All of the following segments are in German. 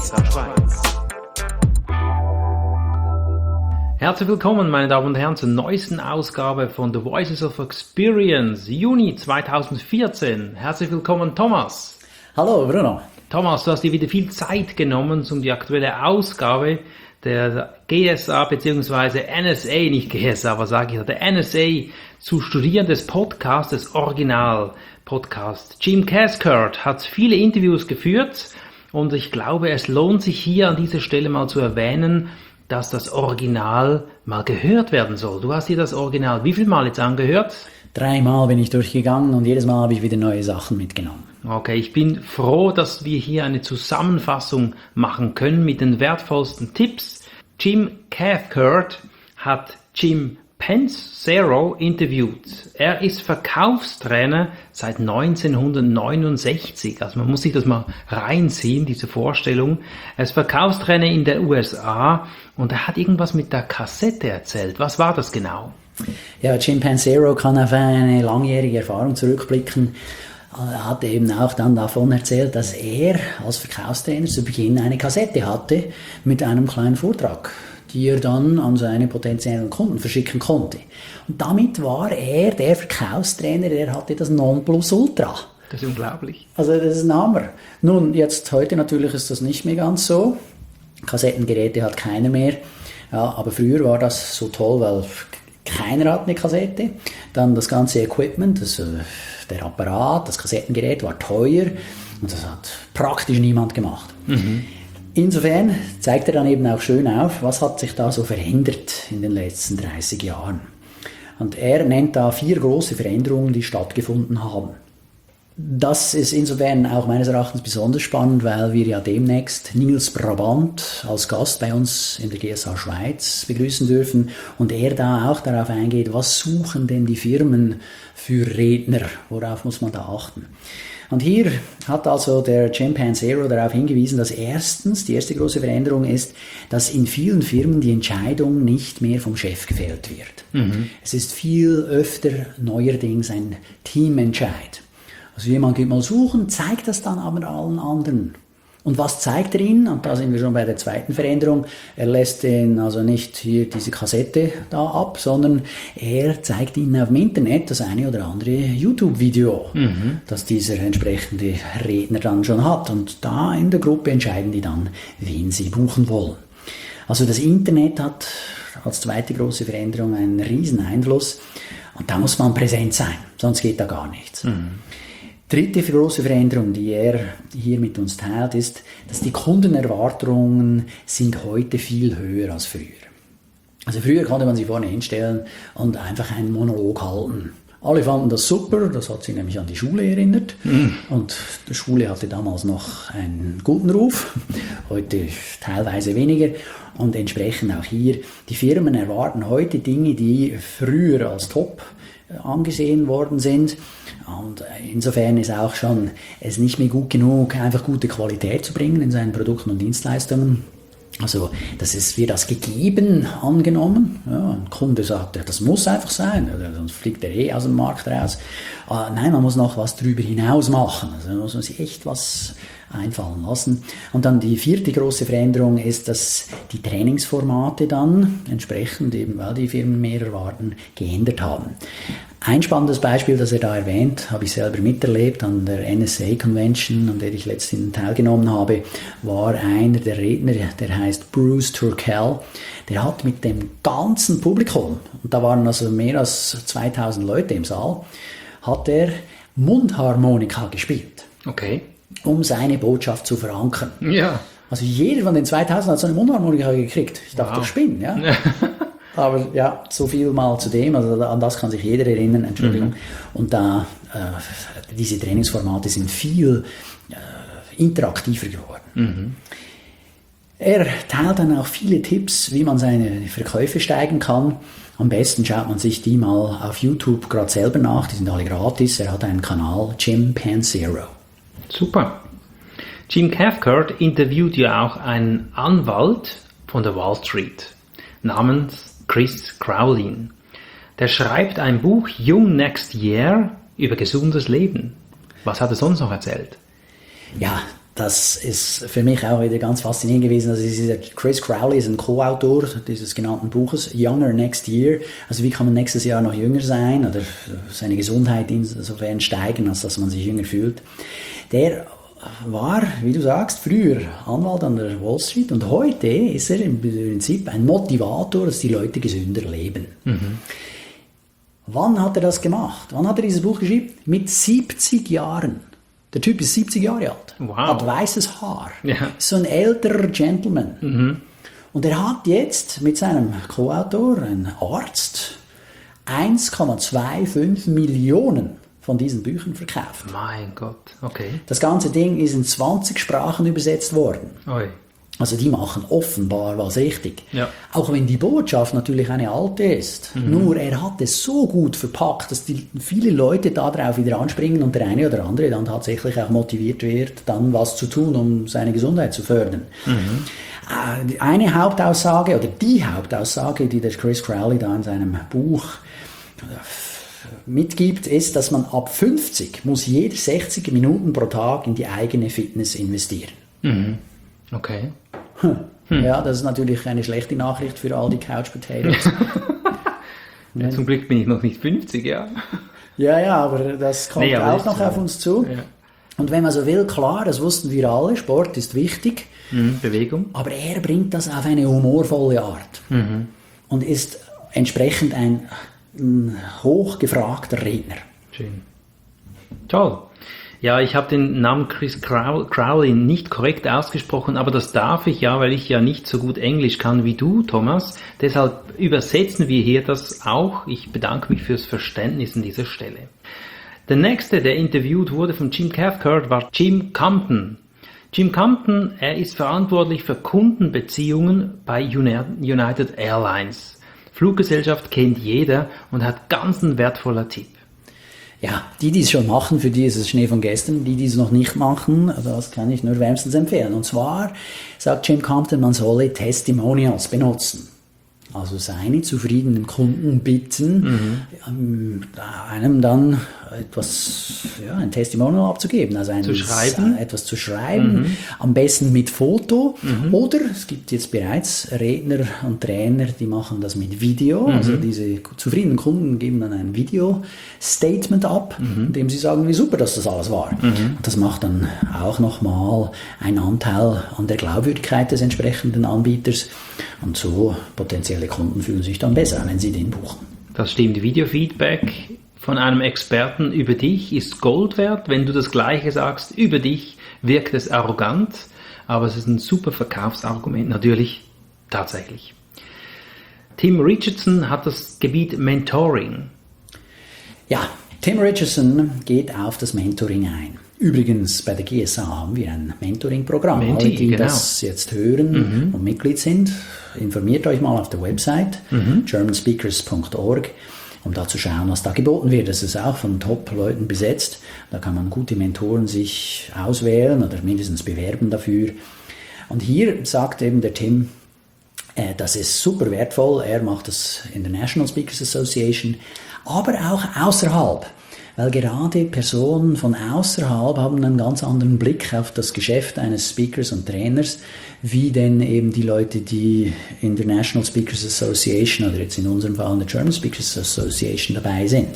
GSA Schweiz. Herzlich willkommen, meine Damen und Herren, zur neuesten Ausgabe von The Voices of Experience, Juni 2014. Herzlich willkommen, Thomas. Hallo, Bruno. Thomas, du hast dir wieder viel Zeit genommen, um die aktuelle Ausgabe der GSA bzw. NSA, nicht GSA, was sage ich, der NSA zu studieren, des Podcasts, des Original-Podcasts. Jim Cathcart hat viele Interviews geführt und ich glaube, es lohnt sich hier an dieser Stelle mal zu erwähnen, dass das Original mal gehört werden soll. Du hast dir das Original wie viel Mal jetzt angehört? 3 Mal bin ich durchgegangen und jedes Mal habe ich wieder neue Sachen mitgenommen. Okay, ich bin froh, dass wir hier eine Zusammenfassung machen können mit den wertvollsten Tipps. Jim Cathcart hat Jim Pancero interviewt. Er ist Verkaufstrainer seit 1969. Also man muss sich das mal reinziehen, diese Vorstellung. Er ist Verkaufstrainer in der USA und er hat irgendwas mit der Kassette erzählt. Was war das genau? Ja, Jim Pancero kann auf eine langjährige Erfahrung zurückblicken. Er hat eben auch dann davon erzählt, dass er als Verkaufstrainer zu Beginn eine Kassette hatte mit einem kleinen Vortrag, die er dann an seine potenziellen Kunden verschicken konnte. Und damit war er der Verkaufstrainer, der hatte das Nonplusultra. Das ist unglaublich. Also das ist ein Hammer. Nun, jetzt heute natürlich ist das nicht mehr ganz so. Kassettengeräte hat keiner mehr. Ja, aber früher war das so toll, weil keiner hat eine Kassette. Dann das ganze Equipment, der Apparat, das Kassettengerät war teuer und das hat praktisch niemand gemacht. Mhm. Insofern zeigt er dann eben auch schön auf, was hat sich da so verändert in den letzten 30 Jahren. Und er nennt da 4 große Veränderungen, die stattgefunden haben. Das ist insofern auch meines Erachtens besonders spannend, weil wir ja demnächst Niels Brabant als Gast bei uns in der GSA Schweiz begrüßen dürfen und er da auch darauf eingeht, was suchen denn die Firmen für Redner, worauf muss man da achten. Und hier hat also der Jim Pancero darauf hingewiesen, dass erstens, die erste große Veränderung ist, dass in vielen Firmen die Entscheidung nicht mehr vom Chef gefällt wird. Mhm. Es ist viel öfter neuerdings ein Teamentscheid. Also jemand geht mal suchen, zeigt das dann aber allen anderen. Und was zeigt er ihnen? Und da sind wir schon bei der zweiten Veränderung. Er lässt ihnen also nicht hier diese Kassette da ab, sondern er zeigt ihnen auf dem Internet das eine oder andere YouTube-Video, das dieser entsprechende Redner dann schon hat. Und da in der Gruppe entscheiden die dann, wen sie buchen wollen. Also das Internet hat als zweite große Veränderung einen riesen Einfluss. Und da muss man präsent sein, sonst geht da gar nichts. Dritte große Veränderung, die er hier mit uns teilt, ist, dass die Kundenerwartungen sind heute viel höher als früher. Also früher konnte man sich vorne hinstellen und einfach einen Monolog halten. Alle fanden das super, das hat sie nämlich an die Schule erinnert. Und die Schule hatte damals noch einen guten Ruf, heute teilweise weniger. Und entsprechend auch hier, die Firmen erwarten heute Dinge, die früher als top angesehen worden sind. Und insofern ist auch schon es nicht mehr gut genug, einfach gute Qualität zu bringen in seinen Produkten und Dienstleistungen. Also wird das gegeben angenommen. Ja, ein Kunde sagt, ja, das muss einfach sein, sonst fliegt er aus dem Markt raus. Nein, man muss noch was darüber hinaus machen. Also da muss man sich echt was einfallen lassen. Und dann die 4. große Veränderung ist, dass die Trainingsformate dann entsprechend, eben weil die Firmen mehr erwarten, geändert haben. Ein spannendes Beispiel, das er da erwähnt, habe ich selber miterlebt an der NSA Convention, an der ich letztens teilgenommen habe, war einer der Redner, der heißt Bruce Turkel. Der hat mit dem ganzen Publikum, und da waren also mehr als 2000 Leute im Saal, hat er Mundharmonika gespielt. Okay. Um seine Botschaft zu verankern. Ja. Also jeder von den 2000 hat so eine Mundharmonika gekriegt. Ich dachte, ich spinne, ja. Aber ja, so viel mal zu dem, also an das kann sich jeder erinnern, Entschuldigung. Und da, diese Trainingsformate sind viel interaktiver geworden. Er teilt dann auch viele Tipps, wie man seine Verkäufe steigern kann. Am besten schaut man sich die mal auf YouTube gerade selber nach, die sind alle gratis. Er hat einen Kanal, Jim Pancero. Super. Jim Cathcart interviewt ja auch einen Anwalt von der Wall Street namens Chris Crowlin. Der schreibt ein Buch Young Next Year über gesundes Leben. Was hat er sonst noch erzählt? Ja, das ist für mich auch wieder ganz faszinierend gewesen. Also dieser Chris Crowley ist ein Co-Autor dieses genannten Buches, Younger Next Year. Also wie kann man nächstes Jahr noch jünger sein oder seine Gesundheit insofern steigern, als dass man sich jünger fühlt. Der war, wie du sagst, früher Anwalt an der Wall Street und heute ist er im Prinzip ein Motivator, dass die Leute gesünder leben. Mhm. Wann hat er das gemacht? Wann hat er dieses Buch geschrieben? Mit 70 Jahren. Der Typ ist 70 Jahre alt, hat weißes Haar, ist so ein älterer Gentleman. Mhm. Und er hat jetzt mit seinem Co-Autor, ein Arzt, 1,25 Millionen von diesen Büchern verkauft. Mein Gott, okay. Das ganze Ding ist in 20 Sprachen übersetzt worden. Oi. Also die machen offenbar was richtig. Ja. Auch wenn die Botschaft natürlich eine alte ist. Mhm. Nur er hat es so gut verpackt, dass viele Leute darauf wieder anspringen und der eine oder andere dann tatsächlich auch motiviert wird, dann was zu tun, um seine Gesundheit zu fördern. Mhm. Eine Hauptaussage oder die Hauptaussage, die der Chris Crowley da in seinem Buch mitgibt, ist, dass man ab 50 muss jeder 60 Minuten pro Tag in die eigene Fitness investieren. Mhm. Okay. Ja, das ist natürlich eine schlechte Nachricht für all die Couch Potatoes. Ja, zum Glück bin ich noch nicht 50, ja. Ja, aber das kommt auch noch auf uns zu. Ja. Und wenn man so will, klar, das wussten wir alle, Sport ist wichtig. Bewegung. Aber er bringt das auf eine humorvolle Art. Mhm. Und ist entsprechend ein hochgefragter Redner. Schön. Toll. Ja, ich habe den Namen Chris Crowley nicht korrekt ausgesprochen, aber das darf ich ja, weil ich ja nicht so gut Englisch kann wie du, Thomas. Deshalb übersetzen wir hier das auch. Ich bedanke mich fürs Verständnis an dieser Stelle. Der nächste, der interviewt wurde von Jim Cathcart, war Jim Compton. Jim Compton, er ist verantwortlich für Kundenbeziehungen bei United Airlines. Fluggesellschaft kennt jeder und hat ganz ein wertvoller Tipp. Ja, die es schon machen, für die ist es Schnee von gestern. Die es noch nicht machen, das kann ich nur wärmstens empfehlen. Und zwar sagt Jim Compton, man solle Testimonials benutzen. Also seine zufriedenen Kunden bitten, einem dann ein Testimonial abzugeben, also etwas zu schreiben, am besten mit Foto, oder es gibt jetzt bereits Redner und Trainer, die machen das mit Video, also diese zufriedenen Kunden geben dann ein Video-Statement ab, in dem sie sagen, wie super das alles war. Und das macht dann auch nochmal einen Anteil an der Glaubwürdigkeit des entsprechenden Anbieters und so potenzielle Kunden fühlen sich dann besser, wenn sie den buchen. Das stimmt. Videofeedback von einem Experten über dich ist Gold wert. Wenn du das Gleiche sagst über dich, wirkt es arrogant, aber es ist ein super Verkaufsargument, natürlich, tatsächlich. Tim Richardson hat das Gebiet Mentoring. Ja, Tim Richardson geht auf das Mentoring ein. Übrigens, bei der GSA haben wir ein Mentoring-Programm. Alle, die das jetzt hören und Mitglied sind, informiert euch mal auf der Website germanspeakers.org, um da zu schauen, was da geboten wird. Das ist auch von Top-Leuten besetzt. Da kann man gute Mentoren sich auswählen oder mindestens bewerben dafür. Und hier sagt eben der Tim, das ist super wertvoll. Er macht das in der National Speakers Association, aber auch außerhalb. Weil gerade Personen von außerhalb haben einen ganz anderen Blick auf das Geschäft eines Speakers und Trainers, wie denn eben die Leute, die in der National Speakers Association oder jetzt in unserem Fall in der German Speakers Association dabei sind.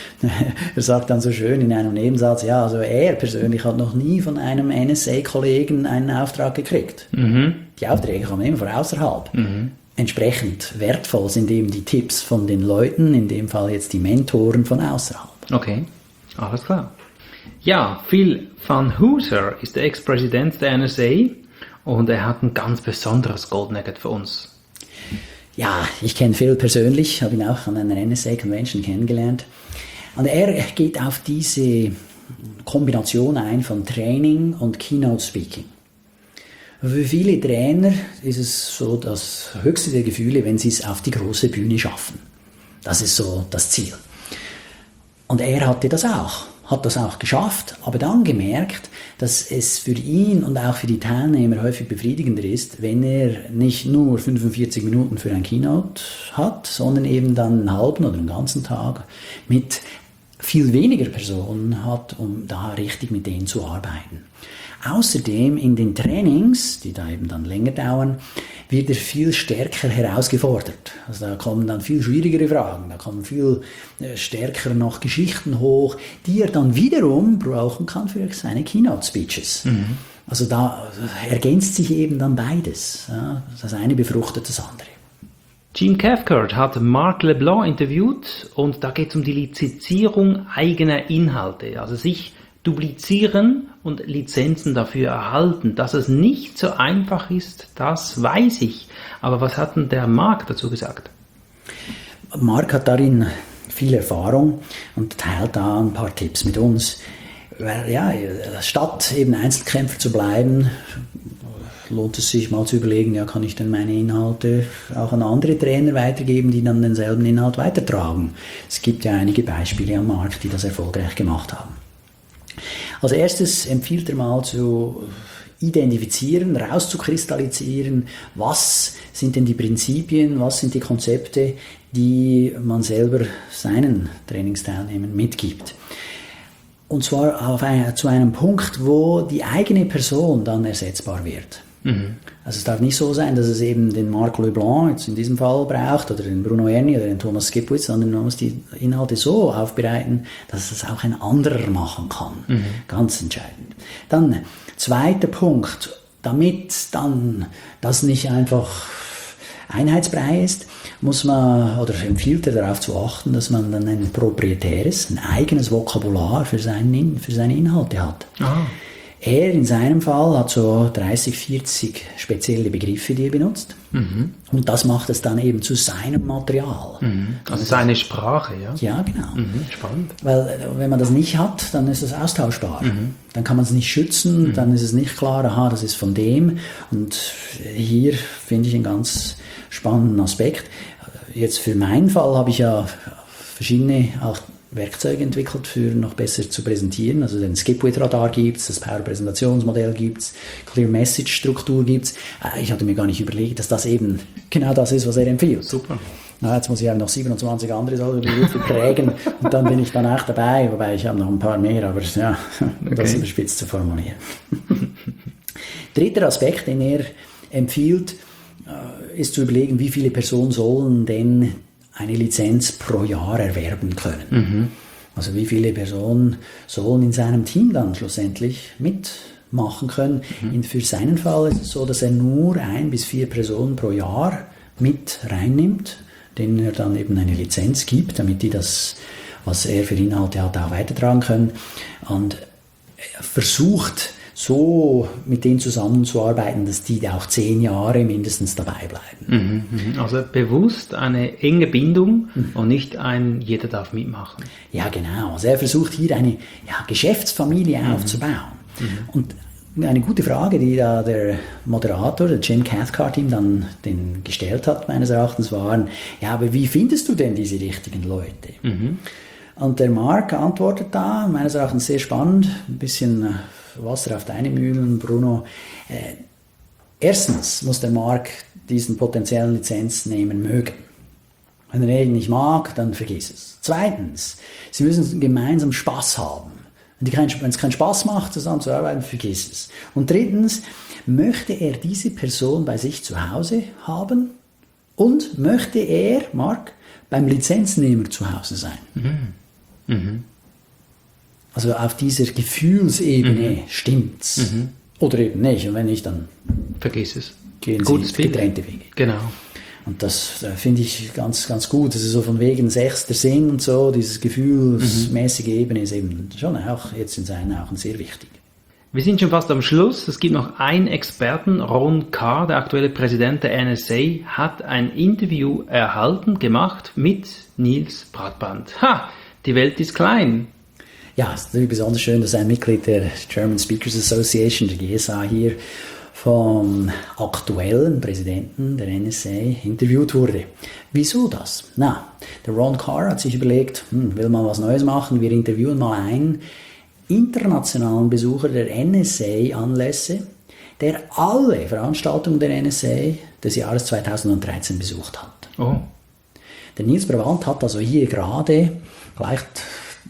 Er sagt dann so schön in einem Nebensatz, ja, also er persönlich hat noch nie von einem NSA-Kollegen einen Auftrag gekriegt. Die Aufträge kommen immer von außerhalb. Entsprechend wertvoll sind eben die Tipps von den Leuten, in dem Fall jetzt die Mentoren von außerhalb. Okay, alles klar. Ja, Phil Van Hooser ist der Ex-Präsident der NSA und er hat ein ganz besonderes Gold Nugget für uns. Ja, ich kenne Phil persönlich, habe ihn auch an einer NSA-Convention kennengelernt. Und er geht auf diese Kombination ein von Training und Keynote-Speaking. Für viele Trainer ist es so das höchste der Gefühle, wenn sie es auf die große Bühne schaffen. Das ist so das Ziel. Und er hat das auch geschafft, aber dann gemerkt, dass es für ihn und auch für die Teilnehmer häufig befriedigender ist, wenn er nicht nur 45 Minuten für ein Keynote hat, sondern eben dann einen halben oder einen ganzen Tag mit viel weniger Personen hat, um da richtig mit denen zu arbeiten. außerdem in den Trainings, die da eben dann länger dauern, wird er viel stärker herausgefordert. Also da kommen dann viel schwierigere Fragen, da kommen viel stärker noch Geschichten hoch, die er dann wiederum brauchen kann für seine Keynote-Speeches. Also da ergänzt sich eben dann beides. Ja? Das eine befruchtet das andere. Jim Cathcart hat Marc LeBlanc interviewt und da geht es um die Lizenzierung eigener Inhalte, also sich duplizieren und Lizenzen dafür erhalten. Dass es nicht so einfach ist, das weiß ich. Aber was hat denn der Marc dazu gesagt? Marc hat darin viel Erfahrung und teilt da ein paar Tipps mit uns. Weil, ja, statt eben Einzelkämpfer zu bleiben, lohnt es sich mal zu überlegen, ja, kann ich denn meine Inhalte auch an andere Trainer weitergeben, die dann denselben Inhalt weitertragen. Es gibt ja einige Beispiele am Markt, die das erfolgreich gemacht haben. Als erstes empfiehlt er mal zu identifizieren, rauszukristallisieren, was sind denn die Prinzipien, was sind die Konzepte, die man selber seinen Trainingsteilnehmern mitgibt. Und zwar zu einem Punkt, wo die eigene Person dann ersetzbar wird. Also es darf nicht so sein, dass es eben den Marc LeBlanc jetzt in diesem Fall braucht oder den Bruno Erni oder den Thomas Skipwith, sondern man muss die Inhalte so aufbereiten, dass es auch ein anderer machen kann. Ganz entscheidend. Dann, zweiter Punkt, damit dann das nicht einfach Einheitsbrei ist, muss man oder empfiehlt er darauf zu achten, dass man dann ein proprietäres, ein eigenes Vokabular für seine Inhalte hat. Aha. Er in seinem Fall hat so 30, 40 spezielle Begriffe, die er benutzt. Und das macht es dann eben zu seinem Material. Also seine Sprache, ja? Ja, genau. Spannend. Weil wenn man das nicht hat, dann ist das austauschbar. Dann kann man es nicht schützen, dann ist es nicht klar, aha, das ist von dem. Und hier finde ich einen ganz spannenden Aspekt. Jetzt für meinen Fall habe ich ja verschiedene auch Werkzeuge entwickelt, für noch besser zu präsentieren. Also den Skipwith-Radar gibt es, das Power-Präsentationsmodell gibt es, Clear-Message-Struktur gibt es. Ich hatte mir gar nicht überlegt, dass das eben genau das ist, was er empfiehlt. Super. Jetzt muss ich auch noch 27 andere solche Berufe prägen und dann bin ich dann auch dabei, wobei ich habe noch ein paar mehr, aber ja, das überspitzt zu formulieren. Dritter Aspekt, den er empfiehlt, ist zu überlegen, wie viele Personen sollen denn eine Lizenz pro Jahr erwerben können. Also wie viele Personen sollen in seinem Team dann schlussendlich mitmachen können. Für seinen Fall ist es so, dass er nur 1 bis 4 Personen pro Jahr mit reinnimmt, denen er dann eben eine Lizenz gibt, damit die das, was er für Inhalte hat, auch weitertragen können. Und er versucht so mit denen zusammenzuarbeiten, dass die auch 10 Jahre mindestens dabei bleiben. Also bewusst eine enge Bindung und nicht jeder darf mitmachen. Ja, genau. Also er versucht hier eine Geschäftsfamilie aufzubauen. Und eine gute Frage, die da der Moderator, der Jim Cathcart, ihm dann gestellt hat, meines Erachtens, waren, ja, aber wie findest du denn diese richtigen Leute? Und der Marc antwortet da, meines Erachtens sehr spannend, ein bisschen Wasser auf deine Mühlen, Bruno. Erstens muss der Marc diesen potenziellen Lizenznehmer mögen. Wenn er ihn nicht mag, dann vergiss es. Zweitens, sie müssen gemeinsam Spaß haben. Wenn es keinen Spaß macht, zusammenzuarbeiten, vergiss es. Und drittens, möchte er diese Person bei sich zu Hause haben und möchte er, Marc, beim Lizenznehmer zu Hause sein. Also auf dieser Gefühlsebene stimmt's. Oder eben nicht. Und wenn nicht, dann vergiss es. Gehen Sie getrennte Wege. Genau. Und das finde ich ganz, ganz gut. Das ist so von wegen sechster Sinn und so, dieses gefühlsmäßige Ebene ist eben schon auch jetzt in seinen Augen sehr wichtig. Wir sind schon fast am Schluss. Es gibt noch einen Experten, Ron Carr, der aktuelle Präsident der NSA, hat ein Interview gemacht mit Niels Bradband. Die Welt ist klein. Ja, es ist natürlich besonders schön, dass ein Mitglied der German Speakers Association, der GSA, hier vom aktuellen Präsidenten der NSA interviewt wurde. Wieso das? Der Ron Carr hat sich überlegt, will mal was Neues machen, wir interviewen mal einen internationalen Besucher der NSA-Anlässe, der alle Veranstaltungen der NSA des Jahres 2013 besucht hat. Der Niels Bradband hat also hier gerade, vielleicht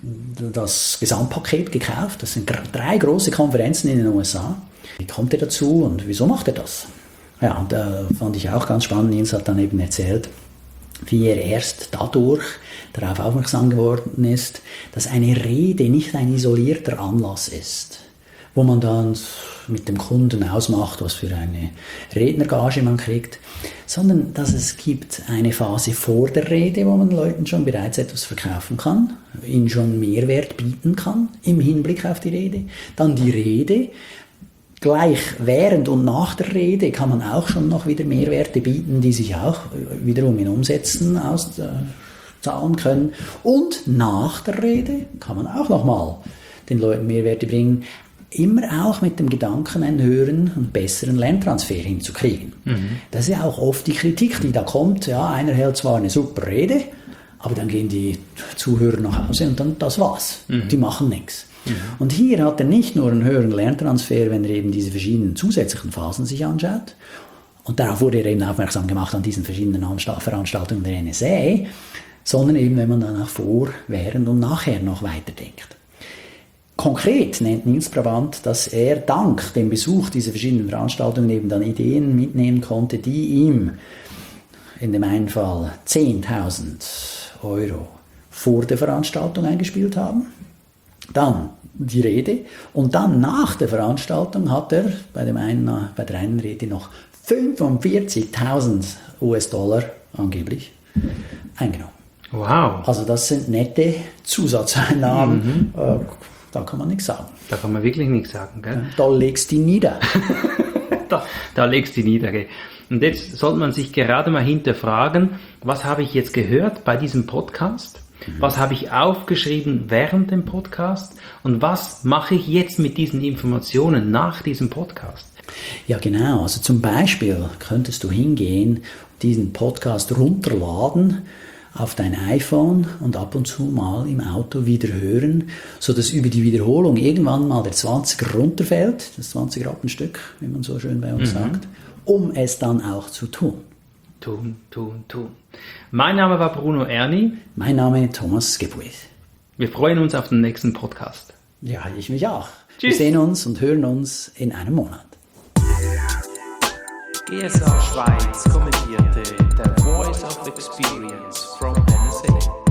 das Gesamtpaket gekauft. Das sind 3 große Konferenzen in den USA. Wie kommt er dazu und wieso macht er das? Ja, und da fand ich auch ganz spannend. Nils hat dann eben erzählt, wie er erst dadurch darauf aufmerksam geworden ist, dass eine Rede nicht ein isolierter Anlass ist, wo man dann mit dem Kunden ausmacht, was für eine Rednergage man kriegt, sondern dass es gibt eine Phase vor der Rede, wo man Leuten schon bereits etwas verkaufen kann, ihnen schon Mehrwert bieten kann im Hinblick auf die Rede. Dann die Rede, gleich während und nach der Rede kann man auch schon noch wieder Mehrwerte bieten, die sich auch wiederum in Umsätzen auszahlen können. Und nach der Rede kann man auch nochmal den Leuten Mehrwerte bringen, immer auch mit dem Gedanken, einen höheren und besseren Lerntransfer hinzukriegen. Das ist ja auch oft die Kritik, die da kommt. Ja, einer hält zwar eine super Rede, aber dann gehen die Zuhörer nach Hause und dann das war's. Die machen nichts. Und hier hat er nicht nur einen höheren Lerntransfer, wenn er eben diese verschiedenen zusätzlichen Phasen sich anschaut. Und darauf wurde er eben aufmerksam gemacht an diesen verschiedenen Veranstaltungen der NSA, sondern eben, wenn man dann auch vor, während und nachher noch weiterdenkt. Konkret nennt Nils Brabant, dass er dank dem Besuch dieser verschiedenen Veranstaltungen eben dann Ideen mitnehmen konnte, die ihm in dem einen Fall 10.000 Euro vor der Veranstaltung eingespielt haben, dann die Rede und dann nach der Veranstaltung hat er bei der einen Rede noch 45.000 US-Dollar angeblich eingenommen. Wow. Also das sind nette Zusatzeinnahmen. Da kann man nichts sagen. Da kann man wirklich nichts sagen, gell? Da legst du die nieder. da legst du die nieder, gell? Und jetzt sollte man sich gerade mal hinterfragen, was habe ich jetzt gehört bei diesem Podcast? Was habe ich aufgeschrieben während dem Podcast? Und was mache ich jetzt mit diesen Informationen nach diesem Podcast? Ja, genau. Also zum Beispiel könntest du hingehen, diesen Podcast runterladen auf dein iPhone und ab und zu mal im Auto wieder hören, sodass über die Wiederholung irgendwann mal der 20er runterfällt, das 20er-Rappenstück, wie man so schön bei uns sagt, um es dann auch zu tun. Tun. Mein Name war Bruno Erni. Mein Name Thomas Gebueth. Wir freuen uns auf den nächsten Podcast. Ja, ich mich auch. Tschüss. Wir sehen uns und hören uns in einem Monat. GSA Schweiz kommentierte The Voice of Experience from NSA.